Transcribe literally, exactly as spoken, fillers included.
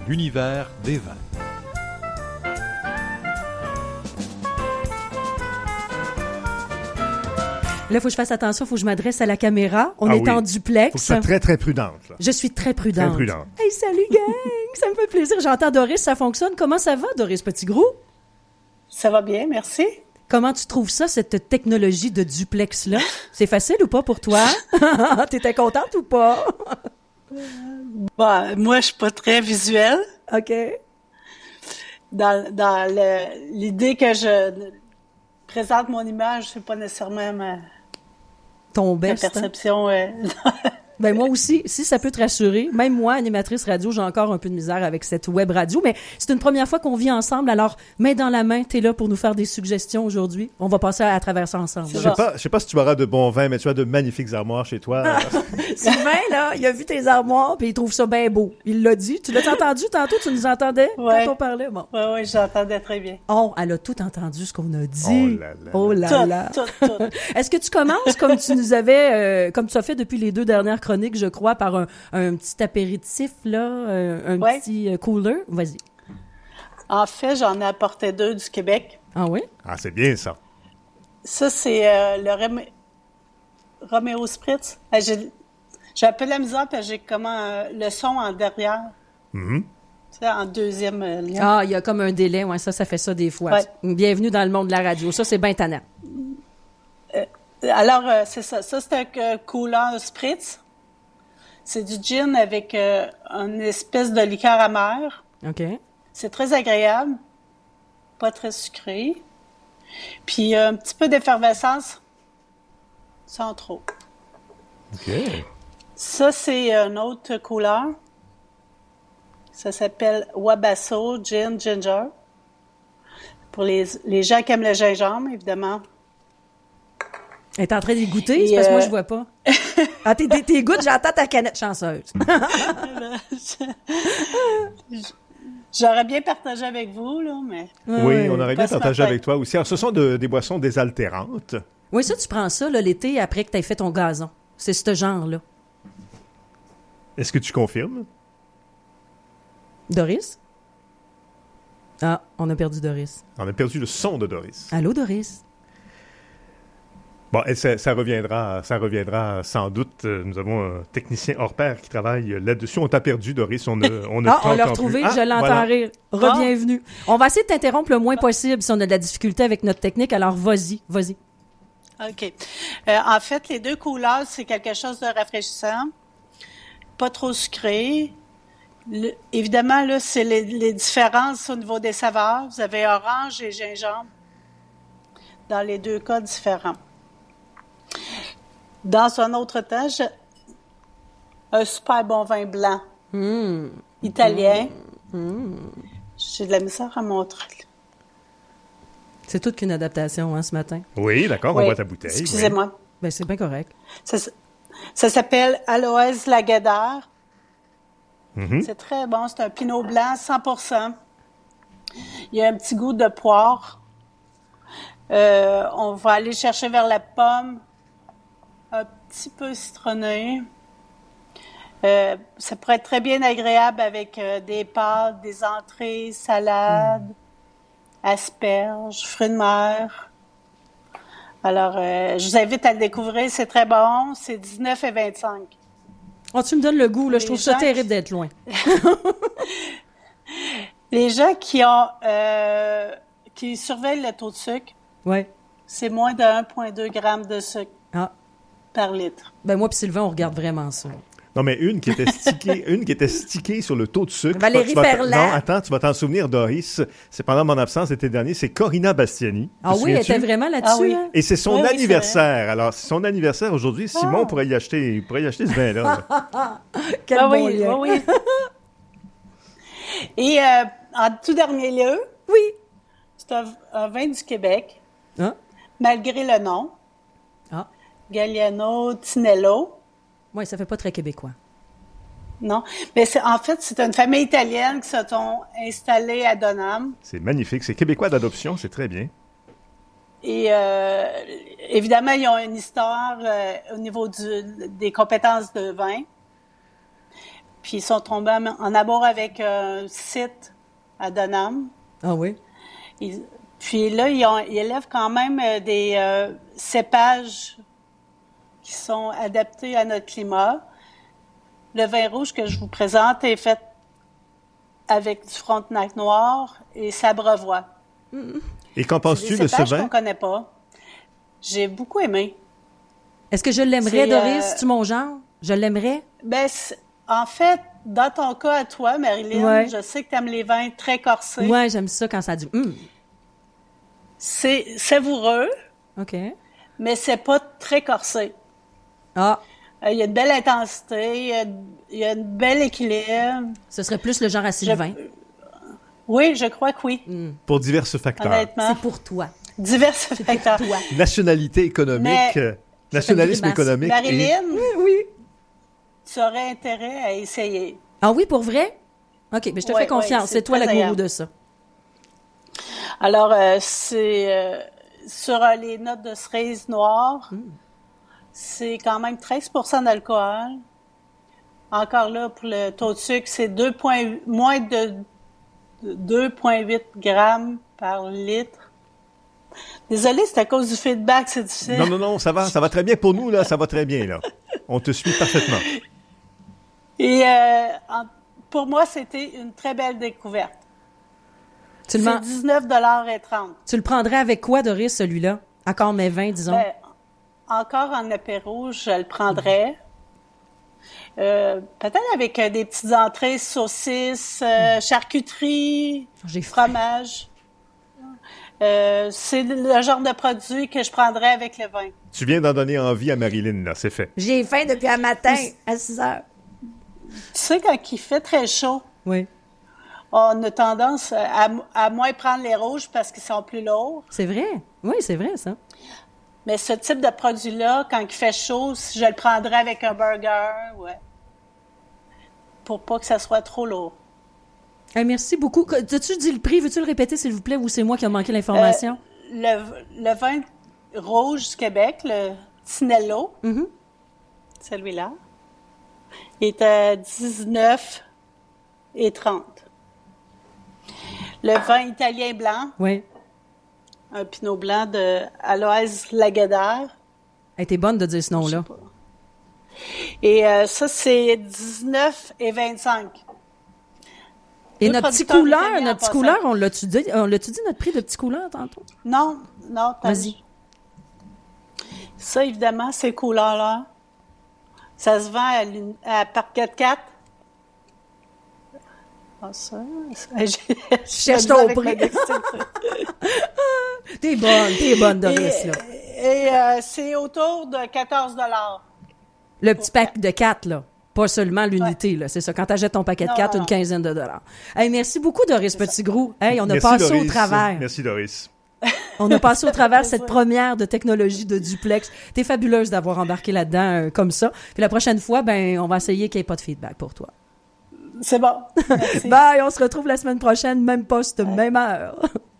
l'univers des vins. Là, il faut que je fasse attention, il faut que je m'adresse à la caméra. On Ah est oui. en duplex. Faut que tu sois très, très prudente. Là. Je suis très prudente. Très prudente. Hey, salut gang! Ça me fait plaisir. J'entends Doris, ça fonctionne. Comment ça va, Doris Petitgrou? Ça va bien, merci. Comment tu trouves ça, cette technologie de duplex-là? C'est facile ou pas pour toi? T'étais contente ou pas? Bon, moi, je suis pas très visuelle. OK. Dans, dans le- l'idée que je présente mon image, c'est pas nécessairement ma, Ton ma best. hein? perception. euh, Ben moi aussi, si ça peut te rassurer, même moi, animatrice radio, j'ai encore un peu de misère avec cette web radio, mais c'est une première fois qu'on vit ensemble, alors main dans la main, t'es là pour nous faire des suggestions aujourd'hui. On va passer à, à travers ça ensemble. Je sais pas, je sais pas si tu auras de bons vins, mais tu as de magnifiques armoires chez toi. Sylvain, là, il a vu tes armoires, puis il trouve ça bien beau. Il l'a dit. Tu l'as entendu tantôt? Tu nous entendais Ouais. quand on parlait? Bon. Oui, oui, j'entendais très bien. Oh, elle a tout entendu ce qu'on a dit. Oh là là. Oh là Tout, là. tout, tout. Est-ce que tu commences comme tu nous avais, euh, comme tu as fait depuis les deux dernières chroniques, je crois, par un, un petit apéritif, là, un, un Ouais. petit euh, cooler? Vas-y. En fait, j'en ai apporté deux du Québec. Ah oui? Ah, c'est bien ça. Ça, c'est euh, le Rem- Romeo Spritz. Euh, J'ai, j'ai un peu de la misère parce que j'ai comment euh, le son en derrière. Mhm. Tu sais, en deuxième euh, lien. Ah, il y a comme un délai, ouais, ça, ça fait ça des fois. Ouais. Bienvenue dans le monde de la radio. Ça, c'est bien tannant. Alors, euh, c'est ça. Ça, c'est un euh, cooler Spritz. C'est du gin avec euh, une espèce de liqueur amère. OK. C'est très agréable. Pas très sucré. Puis euh, un petit peu d'effervescence. Sans trop. OK. Ça, c'est un autre couleur. Ça s'appelle Wabasso Gin Ginger. Pour les, les gens qui aiment le gingembre, évidemment. Elle est en train d'y goûter, Et c'est parce que moi, euh, je vois pas. Ah, t'es, t'es, t'es gouttes, j'entends ta canette chanceuse. J'aurais bien partagé avec vous, là, mais... Oui, on aurait bien Pas ce partagé matin. avec toi aussi. Alors, ce sont de- des boissons désaltérantes. Oui, ça, tu prends ça, là, l'été, après que t'aies fait ton gazon. C'est ce genre-là. Est-ce que tu confirmes? Doris? Ah, on a perdu Doris. On a perdu le son de Doris. Allô, Doris? Bon, et ça, ça reviendra, ça reviendra sans doute. Euh, Nous avons un technicien hors pair qui travaille là-dessus. On t'a perdu, Doris. On ne, on ne Ah, t'entend on l'a plus. retrouvé, Ah, je l'entends voilà. rire. Re-bienvenue. On va essayer de t'interrompre le moins possible si on a de la difficulté avec notre technique, alors vas-y, vas-y. OK. Euh, en fait, les deux couleurs, c'est quelque chose de rafraîchissant, pas trop sucré. Le- évidemment, là, c'est les, les différences au niveau des saveurs. Vous avez orange et gingembre dans les deux cas différents. Dans un autre temps, j'ai un super bon vin blanc Hum. italien. J'ai de la misère à montrer. C'est toute qu'une adaptation, hein, ce matin. Oui, d'accord, on Oui. voit ta bouteille. oui. Excusez-moi. Ben, c'est bien correct. Ça, s- ça s'appelle Aloès Lagardère. Mhm. C'est très bon. C'est un pinot blanc, cent pour cent. Il y a un petit goût de poire. Euh, on va aller chercher vers la pomme. Un petit peu citronné. Euh, ça pourrait être très bien agréable avec euh, des pâtes, des entrées, salades, asperges, fruits de mer. Alors, euh, je vous invite à le découvrir. C'est très bon. C'est dix-neuf et vingt-cinq. Oh, tu me donnes le goût, là. Je Les trouve ça gens terrible qui- d'être loin. Les gens qui ont euh, qui surveillent le taux de sucre, Ouais. c'est moins de un virgule deux grammes de sucre Ah. par litre. Ben, moi pis Sylvain, on regarde vraiment ça. Non, mais une qui était stickée, une qui était stickée sur le taux de sucre. Valérie Tu vas- Ferland. Non, attends, tu vas t'en souvenir, Doris. C'est pendant mon absence l'été dernier. C'est Corinna Bastiani. Ah Te oui, elle souviens-tu? était vraiment là-dessus, Ah oui. hein? Et c'est son Oui, oui, c'est anniversaire. Alors, c'est son anniversaire aujourd'hui. Simon Ah. pourrait y acheter, il pourrait y acheter ce vin-là. là. Quel Ah bon oui, lien. oui, oui. Et euh, en tout dernier lieu, Oui. c'est un, un vin du Québec, Ah. malgré le nom, Ah. Galliano Tinello. Ouais, ça fait pas très québécois. Non, mais c'est, en fait, c'est une famille italienne qui se sont installés à Donham. C'est magnifique. C'est québécois d'adoption. C'est très bien. Et euh, évidemment, ils ont une histoire euh, au niveau du, des compétences de vin. Puis ils sont tombés en, en amour avec un site à Denham. Ah oui? Ils, puis là, ils, ont, ils élèvent quand même euh, des euh, cépages qui sont adaptés à notre climat. Le vin rouge que je vous présente est fait avec du Frontenac noir et Sabrevois. Et qu'en penses-tu de ce cépages vin? qu'on connaît pas. J'ai beaucoup aimé. Est-ce que je l'aimerais, C'est, Doris? euh, C'est-tu mon genre? Je l'aimerais? Ben, c'est- en fait, dans ton cas à toi, Marilyn, Ouais. je sais que tu aimes les vins très corsés. Ouais, j'aime ça quand ça dit hum. C'est savoureux, OK. mais c'est pas très corsé. Ah, Euh, Il y a une belle intensité, il y a, il y a un bel équilibre. ce serait plus le genre à Sylvain. Oui, je crois que oui, Pour divers facteurs. honnêtement. C'est pour toi. Divers facteurs. Toi. Nationalité économique, Mais- euh, nationalisme grimace. économique et Marilyn, Oui. tu aurais intérêt à essayer. Ah oui, pour vrai? OK, mais je te Ouais, fais confiance. ouais, c'est c'est toi la très gourou agréable. de ça. Alors, euh, c'est euh, sur euh, les notes de cerise noire, c'est quand même treize pour cent d'alcool. Encore là, pour le taux de sucre, c'est deux point- moins de deux virgule huit grammes par litre. Désolée, c'est à cause du feedback, c'est difficile. Non, non, non, ça va, ça va très bien pour nous, là, ça va très bien, là. On te suit parfaitement. Et euh, en- pour moi, c'était une très belle découverte. Tu le, C'est man- dix-neuf dollars trente. tu le prendrais avec quoi, Doris, celui-là? Encore mes vins, disons. Ben, encore en apéro, je le prendrais. Euh, peut-être avec euh, des petites entrées, saucisses, euh, charcuterie, J'ai faim. fromage. Euh, c'est le genre de produit que je prendrais avec le vin. Tu viens d'en donner envie à Marilyn, là, c'est fait. J'ai faim depuis un matin à six heures. Tu sais, quand il fait très chaud, Oui, on a tendance à, à moins prendre les rouges parce qu'ils sont plus lourds. c'est vrai. Oui, c'est vrai, ça. Mais ce type de produit-là, quand il fait chaud, je le prendrais avec un burger, ouais. Pour pas que ça soit trop lourd. Eh, merci beaucoup. Que- As-tu dit le prix? Veux-tu le répéter, s'il vous plaît, ou c'est moi qui ai manqué l'information? Le, le vin rouge du Québec, le Tinello, Mhm. celui-là, est à dix-neuf et trente. Le vin italien blanc, Oui. un pinot blanc de Aloès Lagardère. Elle était bonne de dire ce nom-là. Et euh, ça, c'est dix-neuf et vingt-cinq. Et Deux notre petit producteurs couleur, italiens en notre petit passant. couleur, on l'a-tu dit, on l'a-tu dit notre prix de petit couleur tantôt? Non, non, t'as Vas-y. dit. Ça, évidemment, ces couleurs-là, ça se vend à, l'uni- à Parquet quatre. Ah, ça, ça j'ai- je cherche me dis ton avec prix. ma dextérité. T'es bonne, t'es bonne, Doris, Et, là. et, euh, c'est autour de quatorze dollars. Le petit pack de quatre, là. Pas seulement l'unité, là. C'est ça. Quand t'achètes ton paquet de Non, quatre, non, une non. quinzaine de dollars. Hey, merci beaucoup, Doris Petitgrou. Hey, on a Merci, passé Doris. au travers. Merci, Doris. On a passé au travers cette première de technologie de duplex. T'es fabuleuse d'avoir embarqué là-dedans euh, comme ça. Puis la prochaine fois, ben, on va essayer qu'il n'y ait pas de feedback pour toi. C'est bon. Merci. Bye, on se retrouve la semaine prochaine, même poste, même heure.